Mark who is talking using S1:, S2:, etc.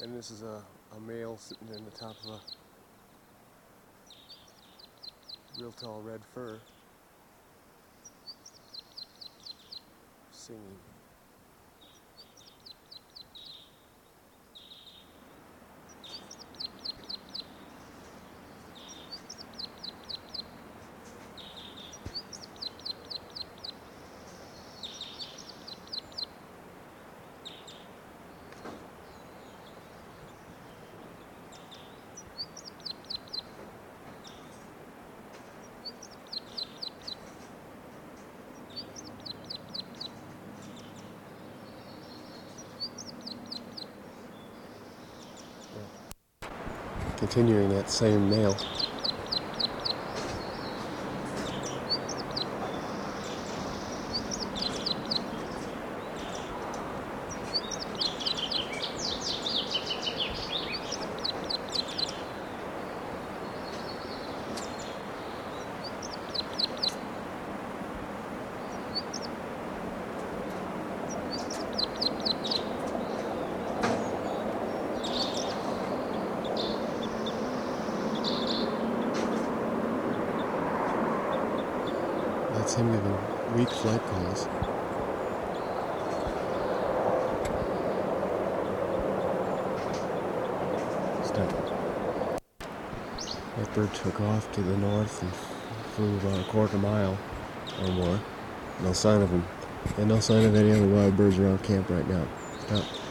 S1: And this is a male sitting in the top of a real tall red fir, singing. Continuing that same male. That's him giving weak flight calls. Stop. That bird took off to the north and flew about a quarter mile or more. No sign of him. And no sign of any other wild birds around camp right now. Stop.